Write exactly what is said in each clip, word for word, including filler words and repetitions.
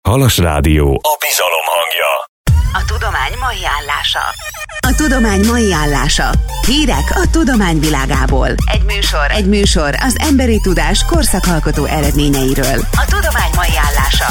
Halas Rádió, a bizalom hangja. A tudomány mai állása. A tudomány mai állása. Hírek a tudomány világából. Egy műsor, egy műsor az emberi tudás korszakalkotó eredményeiről. A tudomány mai állása.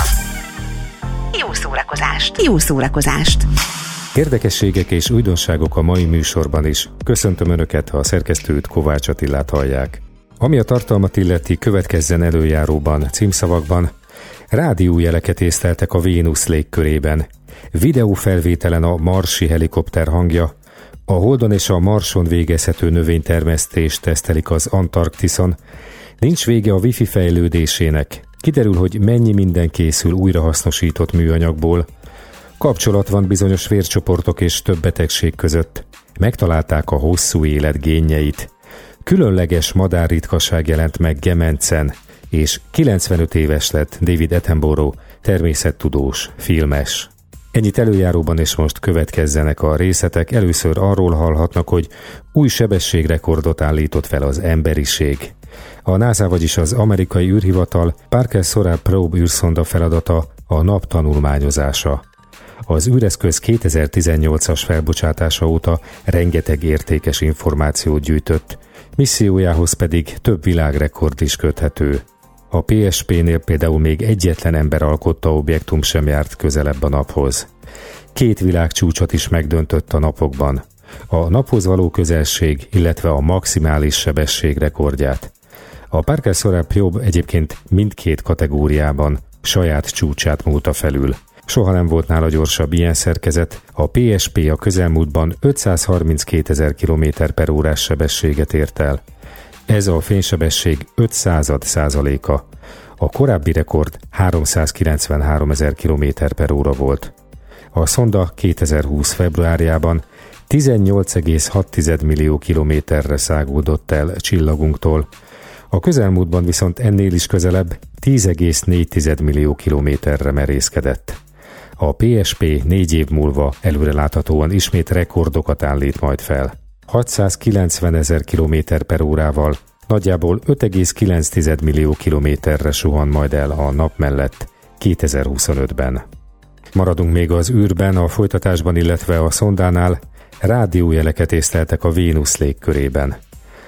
Jó szórakozást! Jó szórakozást! Érdekességek és újdonságok a mai műsorban is. Köszöntöm Önöket, ha a szerkesztőt, Kovács Attilát hallják. Ami a tartalmat illeti, következzen előjáróban, címszavakban. Rádiójeleket észleltek a Vénusz légkörében. Videófelvételen a marsi helikopter hangja. A Holdon és a Marson végezhető növénytermesztést tesztelik az Antarktiszon. Nincs vége a wifi fejlődésének. Kiderül, hogy mennyi minden készül újrahasznosított műanyagból. Kapcsolat van bizonyos vércsoportok és több betegség között. Megtalálták a hosszú élet génjeit. Különleges madárritkaság jelent meg Gemencen, és kilencvenöt éves lett David Attenborough, természettudós, filmes. Ennyit előjáróban, és most következzenek a részletek. Először arról hallhatnak, hogy új sebességrekordot állított fel az emberiség. A NASA, vagyis az amerikai űrhivatal Parker-Solar Probe űrszonda feladata a nap tanulmányozása. Az űreszköz kétezer-tizennyolcas felbocsátása óta rengeteg értékes információt gyűjtött, missziójához pedig több világrekord is köthető. A pé es pé-nél például még egyetlen ember alkotta objektum sem járt közelebb a naphoz. Két világcsúcsot is megdöntött a napokban. A naphoz való közelség, illetve a maximális sebesség rekordját. A Parker-Solar Probe egyébként mindkét kategóriában saját csúcsát múlta felül. Soha nem volt nála gyorsabb ilyen szerkezet, a pé es pé a közelmúltban ötszázharminckétezer kilométer per órás sebességet ért el. Ez a fénysebesség ötszázad százaléka. A korábbi rekord háromszázkilencvenháromezer kilométer per óra volt. A szonda kétezer-húsz februárjában tizennyolc egész hat millió kilométerre száguldott el csillagunktól. A közelmúltban viszont ennél is közelebb tíz egész négy millió kilométerre merészkedett. A pé es pé négy év múlva előreláthatóan ismét rekordokat állít majd fel. hatszázkilencvenezer kilométer per órával nagyjából öt egész kilenc millió kilométerre suhan majd el a nap mellett kétezer-huszonötben. Maradunk még az űrben, a folytatásban, illetve a szondánál. Rádiójeleket észleltek a Vénusz légkörében.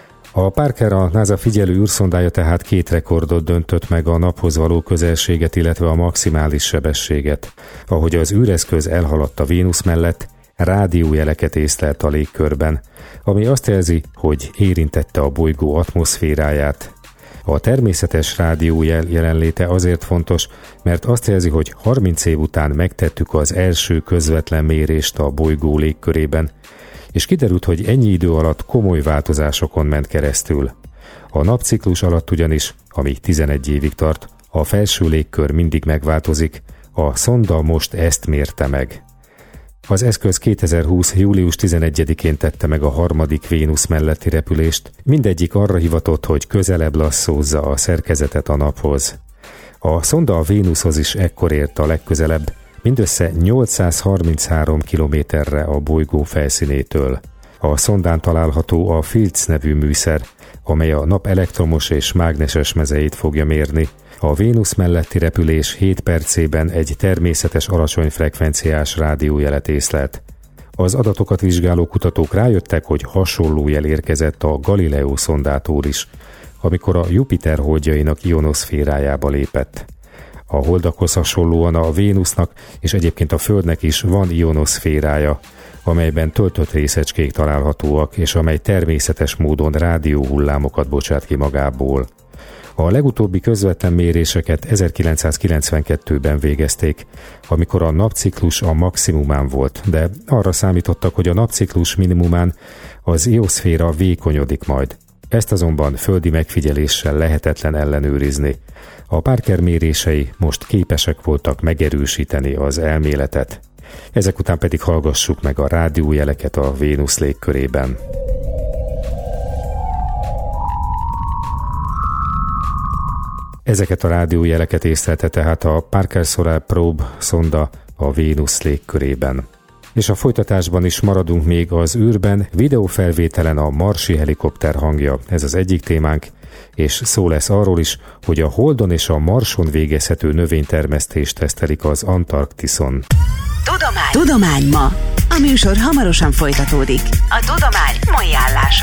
A Parker, a NASA figyelő űrszondája tehát két rekordot döntött meg, a naphoz való közelséget, illetve a maximális sebességet. Ahogy az űreszköz elhaladt a Vénusz mellett, rádiójeleket észlelt a légkörben, ami azt jelzi, hogy érintette a bolygó atmoszféráját. A természetes rádiójel jelenléte azért fontos, mert azt jelzi, hogy harminc év után megtettük az első közvetlen mérést a bolygó légkörében, és kiderült, hogy ennyi idő alatt komoly változásokon ment keresztül. A napciklus alatt ugyanis, ami tizenegy évig tart, a felső légkör mindig megváltozik, a szonda most ezt mérte meg. Az eszköz kétezer-húsz. július tizenegyedikén tette meg a harmadik Vénusz melletti repülést, mindegyik arra hivatott, hogy közelebb lasszózza a szerkezetet a naphoz. A szonda a Vénuszhoz is ekkor ért a legközelebb, mindössze nyolcszázharminchárom kilométerre a bolygó felszínétől. A szondán található a Fields nevű műszer, amely a nap elektromos és mágneses mezeit fogja mérni. A Vénusz melletti repülés hét percében egy természetes alacsony frekvenciás rádiójelet észlelt. Az adatokat vizsgáló kutatók rájöttek, hogy hasonló jel érkezett a Galileo szondától is, amikor a Jupiter holdjainak ionoszférájába lépett. A holdakhoz hasonlóan a Vénusznak és egyébként a Földnek is van ionoszférája, amelyben töltött részecskék találhatóak, és amely természetes módon rádióhullámokat bocsát ki magából. A legutóbbi közvetlen méréseket ezerkilencszázkilencvenkettőben végezték, amikor a napciklus a maximumán volt, de arra számítottak, hogy a napciklus minimumán az ionoszféra vékonyodik majd. Ezt azonban földi megfigyeléssel lehetetlen ellenőrizni. A Parker mérései most képesek voltak megerősíteni az elméletet. Ezek után pedig hallgassuk meg a rádiójeleket a Vénusz légkörében. Ezeket a rádiójeleket észlelte tehát a Parker-Solar Probe szonda a Vénusz légkörében. És a folytatásban is maradunk még az űrben, videófelvételen a marsi helikopter hangja, ez az egyik témánk, és szó lesz arról is, hogy a Holdon és a Marson végezhető növénytermesztést tesztelik az Antarktiszon. Tudomány. Tudomány ma. A műsor hamarosan folytatódik. A tudomány mai állása.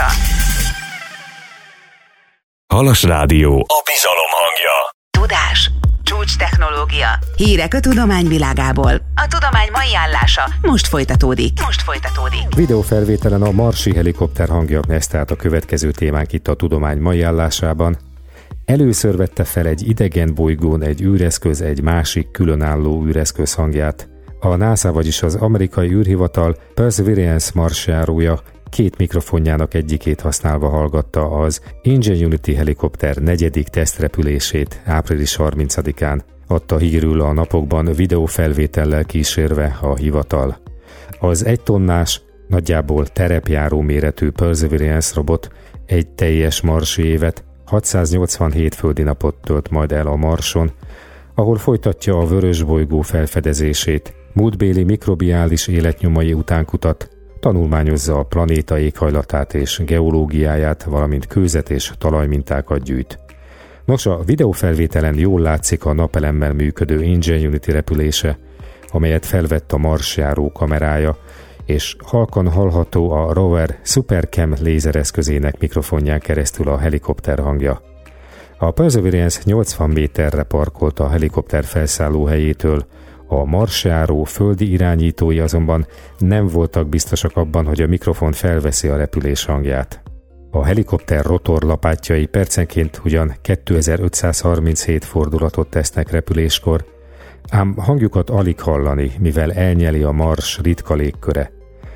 Halas Rádió. A bizalom hangja. Tudás. Csúcs technológia. Hírek a tudomány világából. A tudomány mai állása most folytatódik. Most folytatódik. Videófelvételen a marsi helikopter hangja, ez tehát a következő témánk itt a tudomány mai állásában. Először vette fel egy idegen bolygón egy űreszköz egy másik különálló űreszköz hangját. A NASA, vagyis az amerikai űrhivatal Perseverance marsjárója két mikrofonjának egyikét használva hallgatta az Ingenuity helikopter negyedik tesztrepülését április harmincadikán, adta hírül a napokban videófelvétellel kísérve a hivatal. Az egy tonnás, nagyjából terepjáró méretű Perseverance robot egy teljes marsi évet, hatszáznyolcvanhét földi napot tölt majd el a Marson, ahol folytatja a vörösbolygó felfedezését, múltbéli mikrobiális életnyomai után kutat, tanulmányozza a planéta éghajlatát és geológiáját, valamint kőzet és talajmintákat gyűjt. Nos, a videófelvételen jól látszik a napelemmel működő Ingenuity repülése, amelyet felvett a marsjáró kamerája, és halkan hallható a rover SuperCam lézereszközének mikrofonján keresztül a helikopter hangja. A Perseverance nyolcvan méterre parkolt a helikopter felszálló helyétől, a marsjáró földi irányítói azonban nem voltak biztosak abban, hogy a mikrofon felveszi a repülés hangját. A helikopter rotorlapátjai percenként ugyan kétezer-ötszázharminchét fordulatot tesznek repüléskor, ám hangjukat alig hallani, mivel elnyeli a Mars ritka légköre.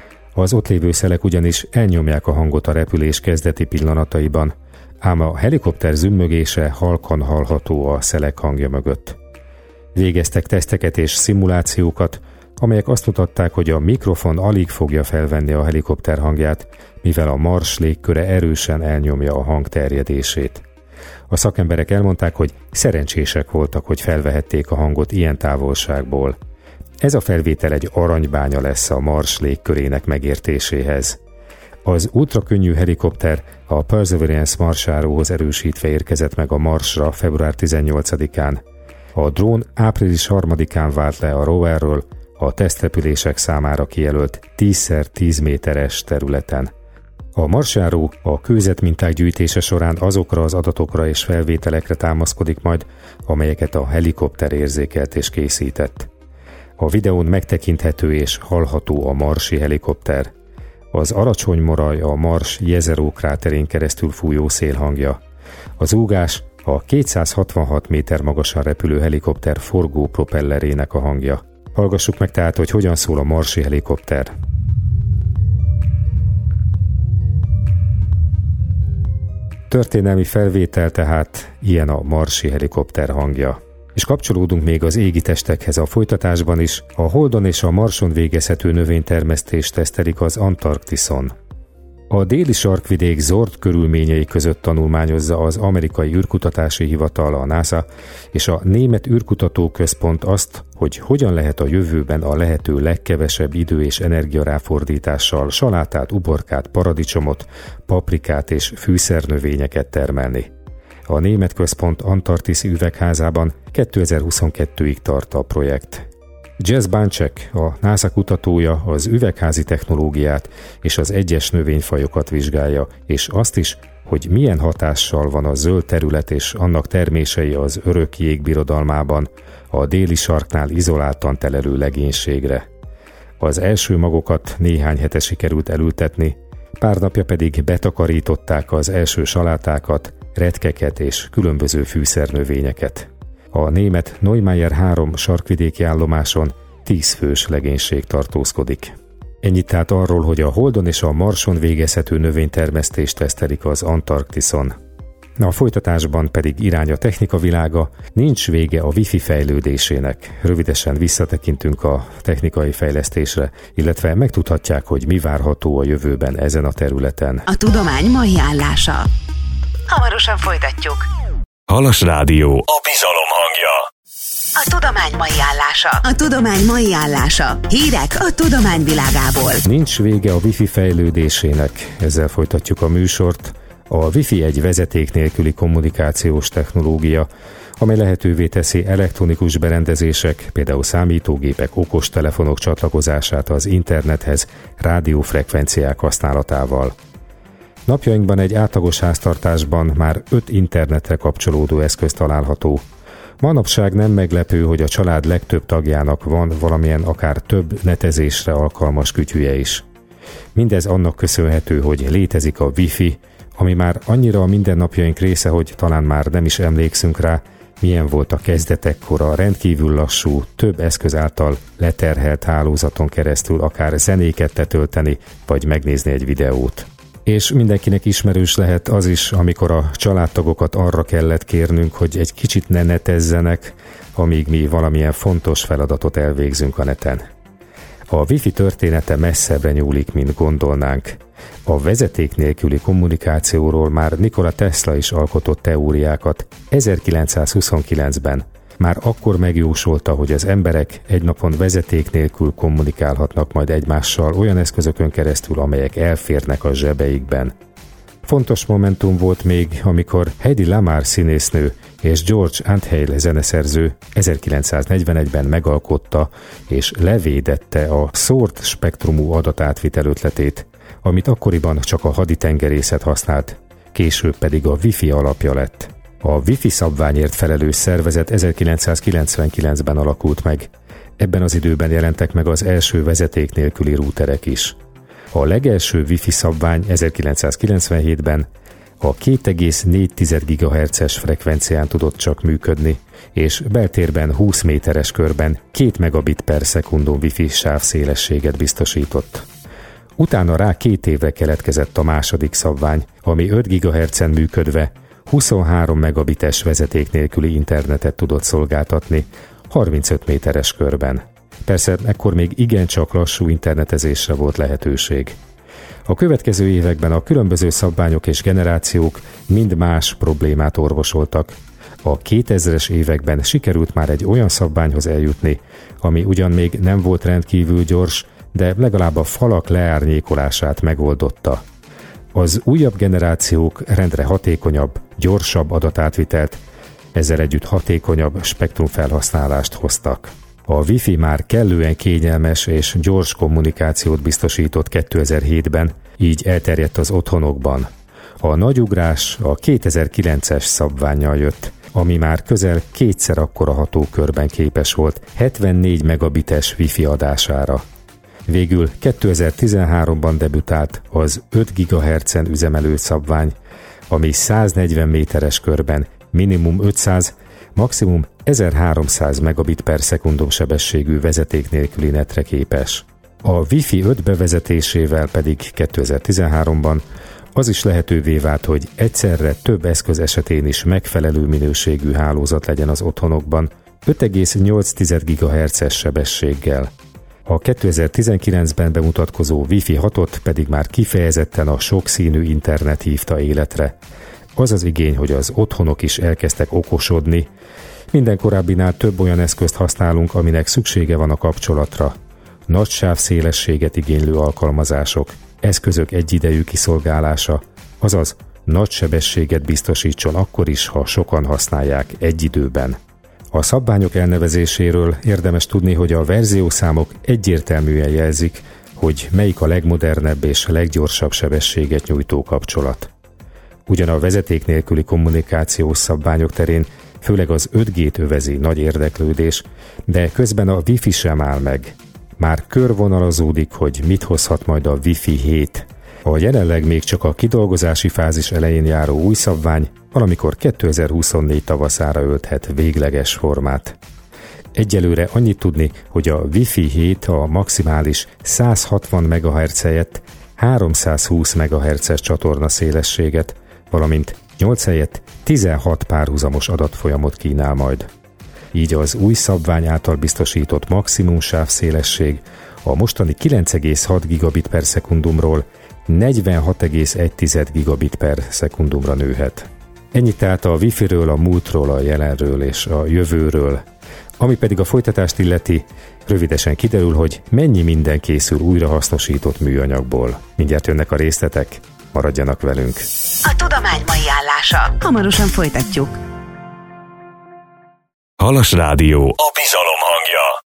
Az ott lévő szelek ugyanis elnyomják a hangot a repülés kezdeti pillanataiban, ám a helikopter zümmögése halkan hallható a szelek hangja mögött. Végeztek teszteket és szimulációkat, amelyek azt mutatták, hogy a mikrofon alig fogja felvenni a helikopter hangját, mivel a Mars légköre erősen elnyomja a hang terjedését. A szakemberek elmondták, hogy szerencsések voltak, hogy felvehették a hangot ilyen távolságból. Ez a felvétel egy aranybánya lesz a Mars légkörének megértéséhez. Az ultrakönnyű helikopter a Perseverance marsjáróhoz erősítve érkezett meg a Marsra február tizennyolcadikán. A drón április harmadikán vált le a roverről a tesztrepülések számára kijelölt tíz szer tíz méteres területen. A marsjáró a kőzetminták gyűjtése során azokra az adatokra és felvételekre támaszkodik majd, amelyeket a helikopter érzékelt és készített. A videón megtekinthető és hallható a marsi helikopter. Az alacsony moraj a Mars Jezero kráterén keresztül fújó szél hangja. Az úgás a kétszázhatvanhat méter magasan repülő helikopter forgó propellerének a hangja. Hallgassuk meg tehát, hogy hogyan szól a marsi helikopter. Történelmi felvétel tehát ilyen a marsi helikopter hangja. És kapcsolódunk még az égitestekhez a folytatásban is, a Holdon és a Marson végezhető növénytermesztést tesztelik az Antarktiszon. A déli sarkvidék zord körülményei között tanulmányozza az amerikai űrkutatási hivatal, a NASA, és a német űrkutató központ azt, hogy hogyan lehet a jövőben a lehető legkevesebb idő és energiaráfordítással salátát, uborkát, paradicsomot, paprikát és fűszernövényeket termelni. A német központ Antarktisz üvegházában kétezer-huszonkettőig tart a projekt. Jess Banczek, a NASA kutatója, az üvegházi technológiát és az egyes növényfajokat vizsgálja, és azt is, hogy milyen hatással van a zöld terület és annak termései az örök jégbirodalmában, a déli sarknál izoláltan telelő legénységre. Az első magokat néhány hete sikerült elültetni, pár napja pedig betakarították az első salátákat, retkeket és különböző fűszernövényeket. A német Neumayer három sarkvidéki állomáson tíz fős legénység tartózkodik. Ennyit tehát arról, hogy a Holdon és a Marson végezhető növénytermesztést tesztelik az Antarktiszon. A folytatásban pedig irány a technika világa, nincs vége a Wi-Fi fejlődésének. Rövidesen visszatekintünk a technikai fejlesztésre, illetve megtudhatják, hogy mi várható a jövőben ezen a területen. A tudomány mai állása. Hamarosan folytatjuk. Halas Rádió. A bizalom hangja. A tudomány mai állása. A tudomány mai állása. Hírek a tudomány világából. Nincs vége a Wi-Fi fejlődésének. Ezzel folytatjuk a műsort. A Wi-Fi egy vezeték nélküli kommunikációs technológia, amely lehetővé teszi elektronikus berendezések, például számítógépek, okostelefonok csatlakozását az internethez rádiófrekvenciák használatával. Napjainkban egy átlagos háztartásban már öt internetre kapcsolódó eszköz található. Manapság nem meglepő, hogy a család legtöbb tagjának van valamilyen akár több netezésre alkalmas kütyüje is. Mindez annak köszönhető, hogy létezik a Wi-Fi, ami már annyira a mindennapjaink része, hogy talán már nem is emlékszünk rá, milyen volt a kezdetekkor a rendkívül lassú, több eszköz által leterhelt hálózaton keresztül akár zenéket letölteni, vagy megnézni egy videót. És mindenkinek ismerős lehet az is, amikor a családtagokat arra kellett kérnünk, hogy egy kicsit ne netezzenek, amíg mi valamilyen fontos feladatot elvégzünk a neten. A Wi-Fi története messzebbre nyúlik, mint gondolnánk. A vezeték nélküli kommunikációról már Nikola Tesla is alkotott teóriákat ezerkilencszázhuszonkilencben. Már akkor megjósolta, hogy az emberek egy napon vezeték nélkül kommunikálhatnak majd egymással olyan eszközökön keresztül, amelyek elférnek a zsebeikben. Fontos momentum volt még, amikor Hedy Lamarr színésznő és George Antheil zeneszerző ezerkilencszáznegyvenegyben megalkotta és levédette a szórt spektrumú adatátvitel ötletét, amit akkoriban csak a haditengerészet használt, később pedig a Wi-Fi alapja lett. A Wi-Fi szabványért felelős szervezet ezerkilencszázkilencvenkilencben alakult meg. Ebben az időben jelentek meg az első vezeték nélküli rúterek is. A legelső Wi-Fi szabvány ezerkilencszázkilencvenhétben a két egész négy gigahertzes frekvencián tudott csak működni, és beltérben húsz méteres körben két megabit per szekundum Wi-Fi sávszélességet biztosított. Utána rá két évre keletkezett a második szabvány, ami öt gigahertzen működve huszonhárom megabites vezeték nélküli internetet tudott szolgáltatni harmincöt méteres körben. Persze ekkor még igencsak lassú internetezésre volt lehetőség. A következő években a különböző szabványok és generációk mind más problémát orvosoltak. A kétezres években sikerült már egy olyan szabványhoz eljutni, ami ugyan még nem volt rendkívül gyors, de legalább a falak leárnyékolását megoldotta. Az újabb generációk rendre hatékonyabb, gyorsabb adatátvitelt, ezzel együtt hatékonyabb spektrumfelhasználást hoztak. A Wi-Fi már kellően kényelmes és gyors kommunikációt biztosított kétezer-hétben, így elterjedt az otthonokban. A nagy ugrás a kétezer-kilences szabvánnyal jött, ami már közel kétszer akkora hatókörben képes volt hetvennégy megabites Wi-Fi adására. Végül kétezer-tizenháromban debütált az öt gigahertzen üzemelő szabvány, ami száznegyven méteres körben minimum ötszáz, maximum ezerháromszáz megabit per szekundum sebességű vezeték nélküli netre képes. A Wi-Fi öt bevezetésével pedig kétezer-tizenháromban az is lehetővé vált, hogy egyszerre több eszköz esetén is megfelelő minőségű hálózat legyen az otthonokban öt egész nyolc gigahertzes sebességgel. A kétezer-tizenkilencben bemutatkozó Wi-Fi hatot pedig már kifejezetten a sokszínű internet hívta életre. Az az igény, hogy az otthonok is elkezdtek okosodni. Minden korábbinál több olyan eszközt használunk, aminek szüksége van a kapcsolatra. Nagy sávszélességet igénylő alkalmazások, eszközök egyidejű kiszolgálása, azaz nagy sebességet biztosítson akkor is, ha sokan használják egy időben. A szabványok elnevezéséről érdemes tudni, hogy a verziószámok egyértelműen jelzik, hogy melyik a legmodernebb és leggyorsabb sebességet nyújtó kapcsolat. Ugyan a vezeték nélküli kommunikációs szabványok terén főleg az öt G-t övezi nagy érdeklődés, de közben a Wi-Fi sem áll meg. Már körvonalazódik, hogy mit hozhat majd a Wi-Fi hét. A jelenleg még csak a kidolgozási fázis elején járó új szabvány valamikor kétezer-huszonnégy tavaszára ölthet végleges formát. Egyelőre annyit tudni, hogy a Wi-Fi hét a maximális száz hatvan megahertz helyett háromszázhúsz megahertzes csatorna szélességet, valamint nyolc helyett tizenhat párhuzamos adatfolyamot kínál majd. Így az új szabvány által biztosított maximum sávszélesség a mostani kilenc egész hat gigabit per szekundumról negyvenhat egész egy gigabit per szekundumra nőhet. Ennyi tehát a Wi-Fi-ről, a múltról, a jelenről és a jövőről. Ami pedig a folytatást illeti, rövidesen kiderül, hogy mennyi minden készül újrahasznosított műanyagból. Mindjárt jönnek a részletek. Maradjanak velünk! A tudomány mai állása. Hamarosan folytatjuk. Halas Rádió, a bizalom hangja.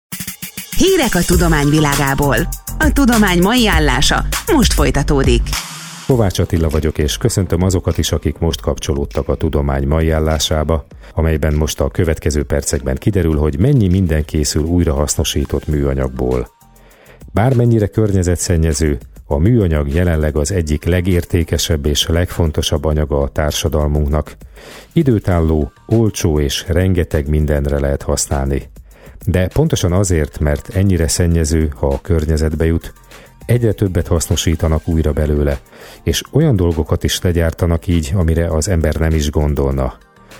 Hírek a tudomány világából. A tudomány mai állása most folytatódik. Kovács Attila vagyok, és köszöntöm azokat is, akik most kapcsolódtak a tudomány mai állásába, amelyben most a következő percekben kiderül, hogy mennyi minden készül újrahasznosított műanyagból. Bármennyire környezetszennyező, a műanyag jelenleg az egyik legértékesebb és legfontosabb anyaga a társadalmunknak. Időtálló, olcsó és rengeteg mindenre lehet használni. De pontosan azért, mert ennyire szennyező, ha a környezetbe jut, egyre többet hasznosítanak újra belőle, és olyan dolgokat is legyártanak így, amire az ember nem is gondolna.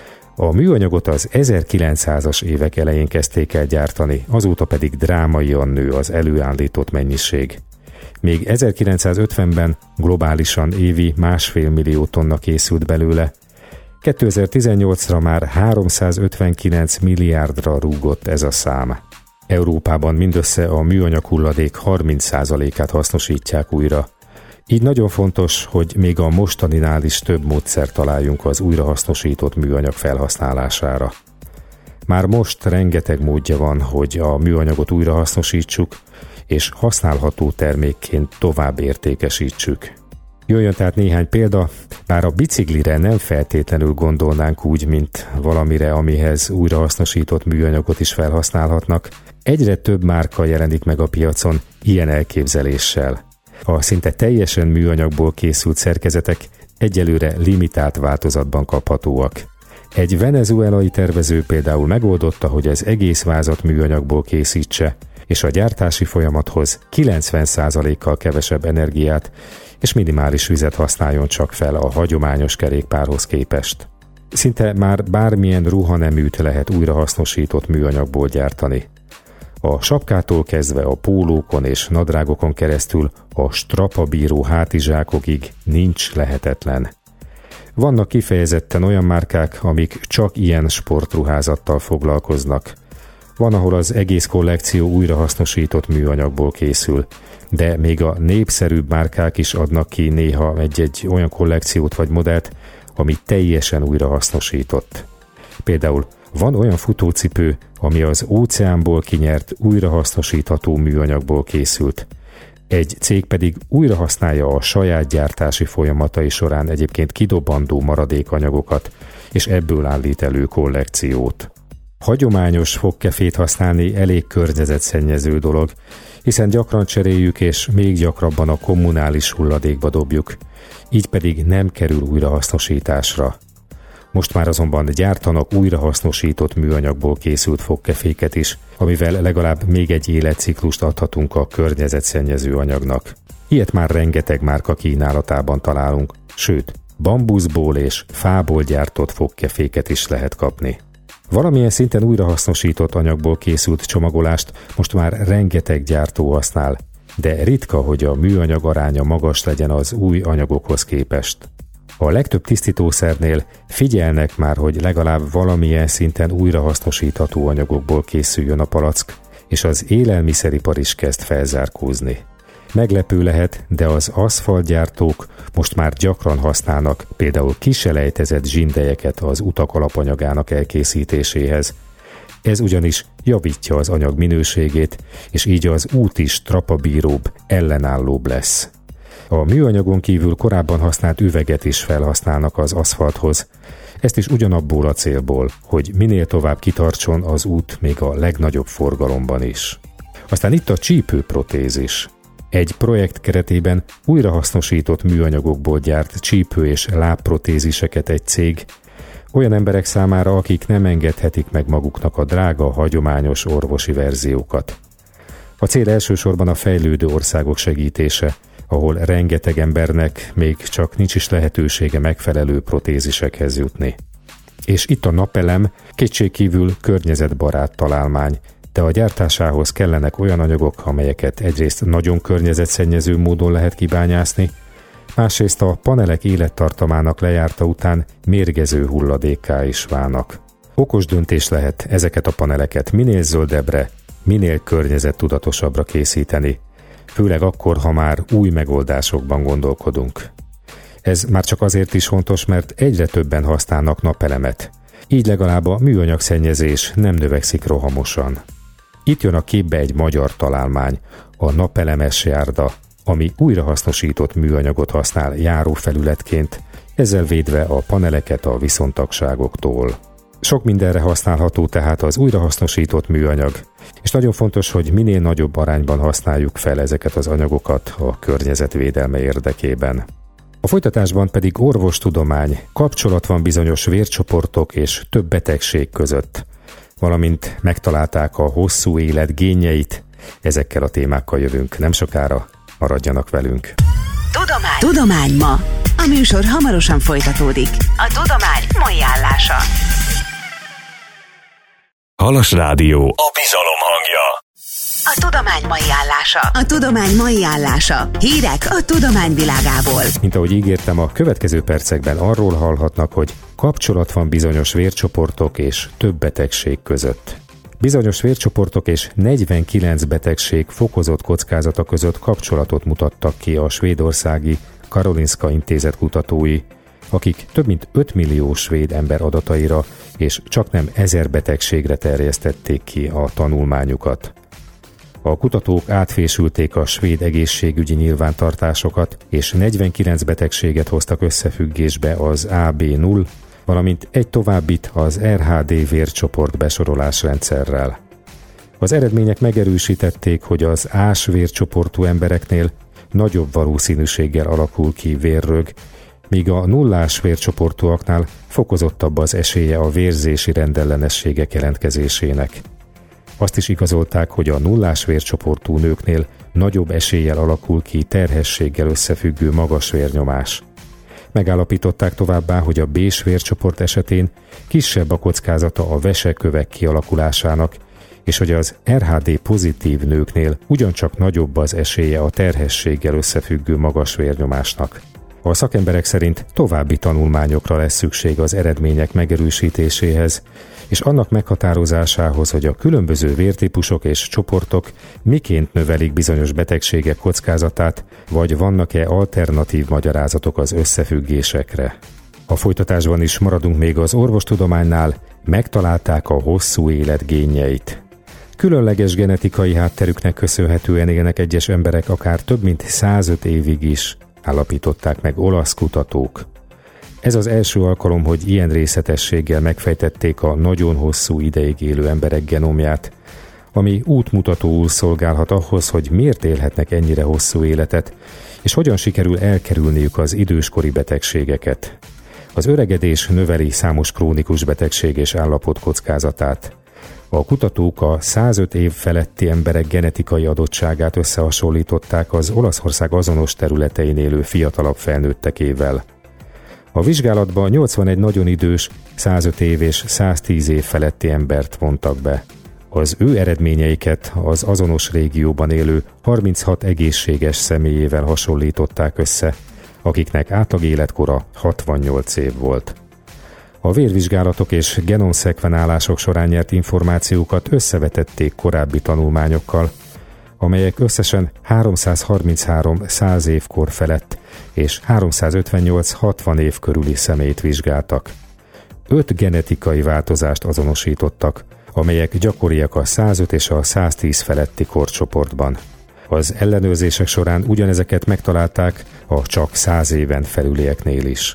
A műanyagot az ezerkilencszázas évek elején kezdték el gyártani, azóta pedig drámaian nő az előállított mennyiség. Még ezerkilencszázötvenben globálisan évi másfél millió tonna készült belőle, kétezer-tizennyolcra már háromszázötvenkilenc milliárdra rúgott ez a szám. Európában mindössze a műanyag hulladék harminc százalékát hasznosítják újra. Így nagyon fontos, hogy még a mostaninál is több módszer találjunk az újrahasznosított műanyag felhasználására. Már most rengeteg módja van, hogy a műanyagot újrahasznosítsuk, és használható termékként tovább értékesítsük. Jöjjön tehát néhány példa, bár a biciklire nem feltétlenül gondolnánk úgy, mint valamire, amihez újrahasznosított műanyagot is felhasználhatnak. Egyre több márka jelenik meg a piacon ilyen elképzeléssel. A szinte teljesen műanyagból készült szerkezetek egyelőre limitált változatban kaphatóak. Egy venezuelai tervező például megoldotta, hogy az egész vázat műanyagból készítse, és a gyártási folyamathoz kilencven százalékkal kevesebb energiát és minimális vizet használjon csak fel a hagyományos kerékpárhoz képest. Szinte már bármilyen ruhaneműt lehet újrahasznosított műanyagból gyártani. A sapkától kezdve a pólókon és nadrágokon keresztül a strapabíró hátizsákokig nincs lehetetlen. Vannak kifejezetten olyan márkák, amik csak ilyen sportruházattal foglalkoznak. Van, ahol az egész kollekció újrahasznosított műanyagból készül, de még a népszerűbb márkák is adnak ki néha egy-egy olyan kollekciót vagy modellt, ami teljesen újrahasznosított. Például van olyan futócipő, ami az óceánból kinyert, újrahasznosítható műanyagból készült. Egy cég pedig újrahasználja a saját gyártási folyamatai során egyébként kidobandó maradékanyagokat, és ebből állít elő kollekciót. Hagyományos fogkefét használni elég környezetszennyező dolog, hiszen gyakran cseréljük és még gyakrabban a kommunális hulladékba dobjuk, így pedig nem kerül újrahasznosításra. Most már azonban gyártanak újrahasznosított műanyagból készült fogkeféket is, amivel legalább még egy életciklust adhatunk a környezetszennyező anyagnak. Ilyet már rengeteg márka kínálatában találunk, sőt, bambuszból és fából gyártott fogkeféket is lehet kapni. Valamilyen szinten újrahasznosított anyagból készült csomagolást most már rengeteg gyártó használ, de ritka, hogy a műanyag aránya magas legyen az új anyagokhoz képest. A legtöbb tisztítószernél figyelnek már, hogy legalább valamilyen szinten újrahasznosítható anyagokból készüljön a palack, és az élelmiszeripar is kezd felzárkózni. Meglepő lehet, de az aszfaltgyártók most már gyakran használnak például kiselejtezett zsindelyeket az utak alapanyagának elkészítéséhez. Ez ugyanis javítja az anyag minőségét, és így az út is trapabíróbb, ellenállóbb lesz. A műanyagon kívül korábban használt üveget is felhasználnak az aszfalthoz. Ezt is ugyanabból a célból, hogy minél tovább kitartson az út még a legnagyobb forgalomban is. Aztán itt a csípőprotézis. Egy projekt keretében újrahasznosított műanyagokból gyárt csípő- és lábprotéziseket egy cég, olyan emberek számára, akik nem engedhetik meg maguknak a drága, hagyományos orvosi verziókat. A cél elsősorban a fejlődő országok segítése, ahol rengeteg embernek még csak nincs is lehetősége megfelelő protézisekhez jutni. És itt a napelem kétségkívül környezetbarát találmány, de a gyártásához kellenek olyan anyagok, amelyeket egyrészt nagyon környezetszennyező módon lehet kibányászni, másrészt a panelek élettartamának lejárta után mérgező hulladékká is válnak. Okos döntés lehet ezeket a paneleket minél zöldebbre, minél környezettudatosabbra készíteni, főleg akkor, ha már új megoldásokban gondolkodunk. Ez már csak azért is fontos, mert egyre többen használnak napelemet. Így legalább a műanyagszennyezés nem növekszik rohamosan. Itt jön a képbe egy magyar találmány, a napelemes járda, ami újrahasznosított műanyagot használ járófelületként, ezzel védve a paneleket a viszontagságoktól. Sok mindenre használható tehát az újrahasznosított műanyag, és nagyon fontos, hogy minél nagyobb arányban használjuk fel ezeket az anyagokat a környezetvédelme érdekében. A folytatásban pedig orvostudomány, kapcsolat van bizonyos vércsoportok és több betegség között, valamint megtalálták a hosszú élet génjeit. Ezekkel a témákkal jövünk nem sokára, maradjanak velünk. Tudomány. Tudomány ma. A műsor hamarosan folytatódik. A tudomány mai állása. Halas Rádió, a bizalom hangja. A tudomány mai állása. A tudomány mai állása. Hírek a tudomány világából. Mint ahogy ígértem, a következő percekben arról hallhatnak, hogy kapcsolat van bizonyos vércsoportok és több betegség között. Bizonyos vércsoportok és negyvenkilenc betegség fokozott kockázata között kapcsolatot mutattak ki a svédországi Karolinska Intézet kutatói, akik több mint öt millió svéd ember adataira és csaknem ezer betegségre terjesztették ki a tanulmányukat. A kutatók átfésülték a svéd egészségügyi nyilvántartásokat, és negyvenkilenc betegséget hoztak összefüggésbe az á bé null, valamint egy továbbit az er há dé vércsoport besorolás rendszerrel. Az eredmények megerősítették, hogy az ás vércsoportú embereknél nagyobb valószínűséggel alakul ki vérrög, míg a nullás vércsoportúaknál fokozottabb az esélye a vérzési rendellenességek jelentkezésének. Azt is igazolták, hogy a nullás vércsoportú nőknél nagyobb eséllyel alakul ki terhességgel összefüggő magas vérnyomás. Megállapították továbbá, hogy a B-s vércsoport esetén kisebb a kockázata a vesekövek kialakulásának, és hogy az er há dé pozitív nőknél ugyancsak nagyobb az esélye a terhességgel összefüggő magas vérnyomásnak. A szakemberek szerint további tanulmányokra lesz szükség az eredmények megerősítéséhez, és annak meghatározásához, hogy a különböző vértípusok és csoportok miként növelik bizonyos betegségek kockázatát, vagy vannak-e alternatív magyarázatok az összefüggésekre. A folytatásban is maradunk még az orvostudománynál, megtalálták a hosszú élet génjeit. Különleges genetikai hátterüknek köszönhetően élnek egyes emberek akár több mint százöt évig is, állapították meg olasz kutatók. Ez az első alkalom, hogy ilyen részletességgel megfejtették a nagyon hosszú ideig élő emberek genomját, ami útmutatóul szolgálhat ahhoz, hogy miért élhetnek ennyire hosszú életet, és hogyan sikerül elkerülniük az időskori betegségeket. Az öregedés növeli számos krónikus betegség és állapot kockázatát. A kutatók a százöt év feletti emberek genetikai adottságát összehasonlították az Olaszország azonos területein élő fiatalabb felnőttekével. A vizsgálatban nyolcvanegy nagyon idős, százöt év és száztíz év feletti embert vontak be. Az ő eredményeiket az azonos régióban élő harminchat egészséges személyével hasonlították össze, akiknek átlag életkora hatvannyolc év volt. A vérvizsgálatok és genomszekvenálások során nyert információkat összevetették korábbi tanulmányokkal, amelyek összesen háromszázharminchárom száz évkor felett és háromszázötvennyolc hatvan év körüli személyt vizsgáltak. Öt genetikai változást azonosítottak, amelyek gyakoriak a százöt és a száztíz feletti korcsoportban. Az ellenőrzések során ugyanezeket megtalálták a csak száz éven felülieknél is.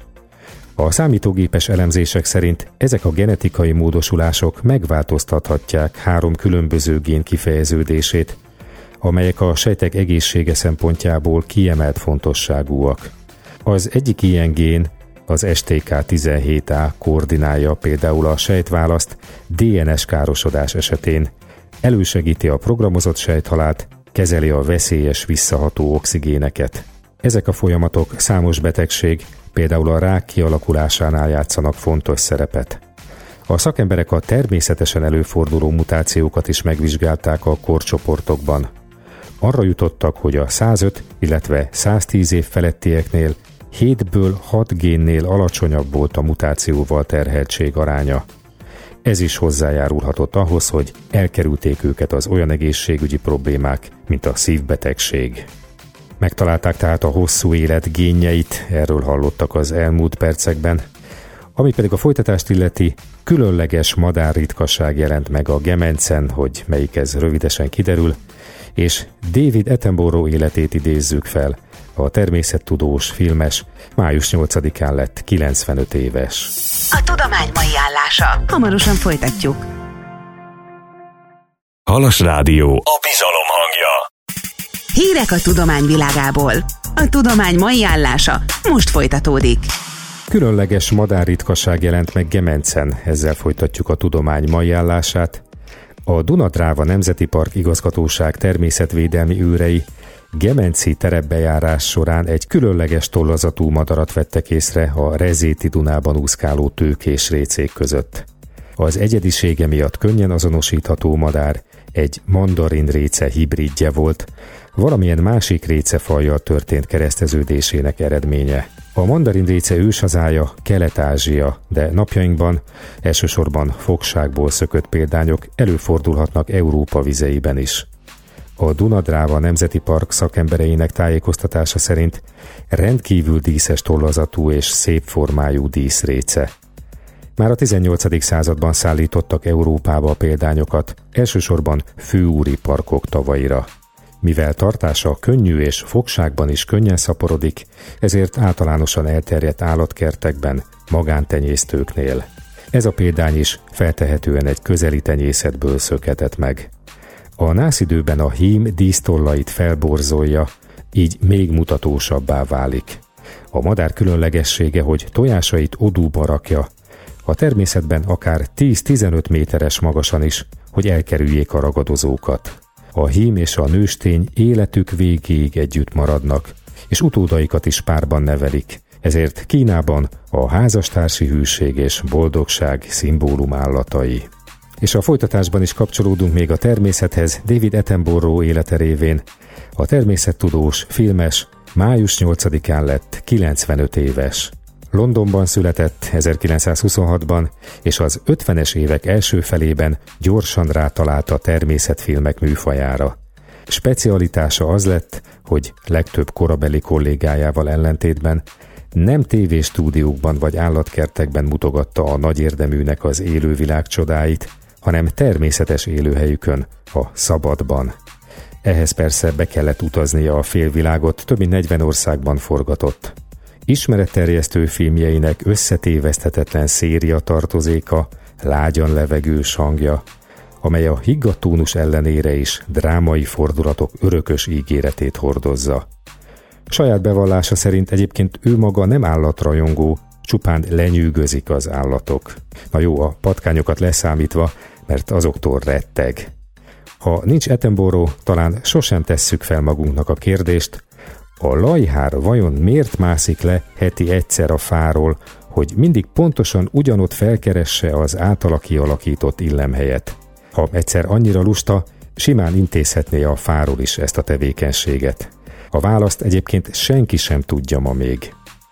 A számítógépes elemzések szerint ezek a genetikai módosulások megváltoztathatják három különböző gén kifejeződését, amelyek a sejtek egészsége szempontjából kiemelt fontosságúak. Az egyik ilyen gén, az es té ká tizenhét á koordinálja például a sejtválaszt dé en es károsodás esetén, elősegíti a programozott sejthalált, kezeli a veszélyes visszaható oxigéneket. Ezek a folyamatok számos betegség, például a rák kialakulásánál játszanak fontos szerepet. A szakemberek a természetesen előforduló mutációkat is megvizsgálták a korcsoportokban. Arra jutottak, hogy a százöt, illetve száztíz év felettieknél hétből hat génnél alacsonyabb volt a mutációval terheltség aránya. Ez is hozzájárulhatott ahhoz, hogy elkerülték őket az olyan egészségügyi problémák, mint a szívbetegség. Megtalálták tehát a hosszú élet génjeit, erről hallottak az elmúlt percekben. Ami pedig a folytatást illeti, különleges madárritkaság jelent meg a Gemencen, hogy melyik ez rövidesen kiderül, és David Attenborough életét idézzük fel. A természettudós filmes május nyolcadikán lett kilencvenöt éves. A tudomány mai állása. Hamarosan folytatjuk. Halas Rádió, a bizalom hangja. Hírek a tudomány világából. A tudomány mai állása most folytatódik. Különleges madárritkaság jelent meg Gemencen, ezzel folytatjuk a tudomány mai állását. A Duna-Dráva Nemzeti Park Igazgatóság természetvédelmi őrei gemenci terepbejárás során egy különleges tollazatú madarat vettek észre a Rezéti Dunában úszkáló tőkés récék között. Az egyedisége miatt könnyen azonosítható madár egy mandarin réce hibridje volt, valamilyen másik récefajjal történt kereszteződésének eredménye. A mandarin réce őshazája Kelet-Ázsia, de napjainkban elsősorban fogságból szökött példányok előfordulhatnak Európa vizeiben is. A Duna-Dráva Nemzeti Park szakembereinek tájékoztatása szerint rendkívül díszes tollazatú és szép formájú díszréce. Már a tizennyolcadik században szállítottak Európába a példányokat, elsősorban főúri parkok tavaira. Mivel tartása könnyű és fogságban is könnyen szaporodik, ezért általánosan elterjedt állatkertekben, magántenyésztőknél. Ez a példány is feltehetően egy közeli tenyészetből szökhetett meg. A nászidőben a hím dísztollait felborzolja, így még mutatósabbá válik. A madár különlegessége, hogy tojásait odúba rakja, a természetben akár tíz-tizenöt méteres magasan is, hogy elkerüljék a ragadozókat. A hím és a nőstény életük végéig együtt maradnak, és utódaikat is párban nevelik. Ezért Kínában a házastársi hűség és boldogság szimbólum állatai. És a folytatásban is kapcsolódunk még a természethez David Attenborough élete révén. A természettudós, filmes május nyolcadikán lett kilencvenöt éves. Londonban született ezerkilencszázhuszonhatban, és az ötvenes évek első felében gyorsan rátalált a természetfilmek műfajára. Specialitása az lett, hogy legtöbb korabeli kollégájával ellentétben nem tévéstúdiókban vagy állatkertekben mutogatta a nagy érdeműnek az élővilág csodáit, hanem természetes élőhelyükön, a szabadban. Ehhez persze be kellett utaznia a félvilágot, több mint negyven országban forgatott. Ismeretterjesztő filmjeinek összetéveszthetetlen széria tartozéka, lágyan levegős hangja, amely a higgadt tónus ellenére is drámai fordulatok örökös ígéretét hordozza. Saját bevallása szerint egyébként ő maga nem állatrajongó, csupán lenyűgözik az állatok. Na jó, a patkányokat leszámítva, mert azoktól retteg. Ha nincs Attenborough, talán sosem tesszük fel magunknak a kérdést, a lajhár vajon miért mászik le heti egyszer a fáról, hogy mindig pontosan ugyanott felkeresse az általa kialakított illemhelyet. Ha egyszer annyira lusta, simán intézhetné a fáról is ezt a tevékenységet. A választ egyébként senki sem tudja ma még.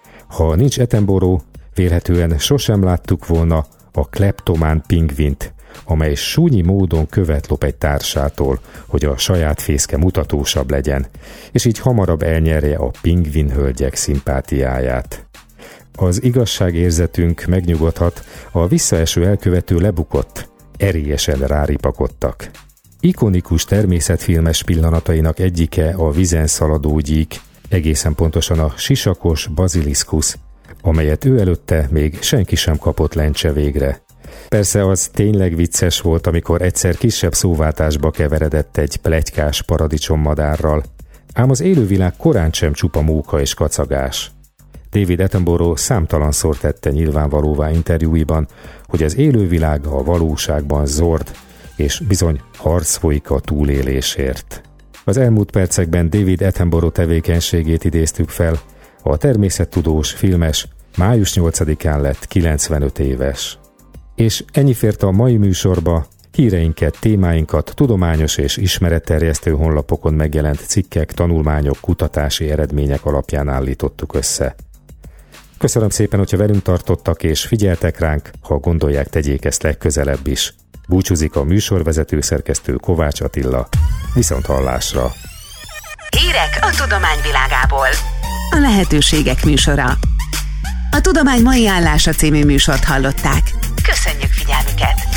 Ha nincs Attenborough, vélhetően sosem láttuk volna a kleptomán pingvint, amely súnyi módon követ lop egy társától, hogy a saját fészke mutatósabb legyen, és így hamarabb elnyerje a pingvinhölgyek szimpátiáját. Az igazságérzetünk megnyugodhat, a visszaeső elkövető lebukott, erélyesen ráripakodtak. Ikonikus természetfilmes pillanatainak egyike a vízen szaladó gyík, egészen pontosan a sisakos baziliszkusz, amelyet ő előtte még senki sem kapott lencse végre. Persze az tényleg vicces volt, amikor egyszer kisebb szóváltásba keveredett egy pletykás paradicsommadárral, ám az élővilág korán sem csupa móka és kacagás. David Attenborough számtalanszor tette nyilvánvalóvá interjúiban, hogy az élővilág a valóságban zord, és bizony harc folyik a túlélésért. Az elmúlt percekben David Attenborough tevékenységét idéztük fel, a természettudós, filmes május nyolcadikán lett kilencvenöt éves. És ennyi fért a mai műsorba, híreinket, témáinkat tudományos és ismeretterjesztő honlapokon megjelent cikkek, tanulmányok, kutatási eredmények alapján állítottuk össze. Köszönöm szépen, hogyha velünk tartottak és figyeltek ránk, ha gondolják, tegyék ezt legközelebb is. Búcsúzik a műsorvezető szerkesztő Kovács Attila. Viszont hallásra! Hírek a tudomány világából. A lehetőségek műsora. A Tudomány mai állása című műsort hallották. Köszönjük figyelmüket!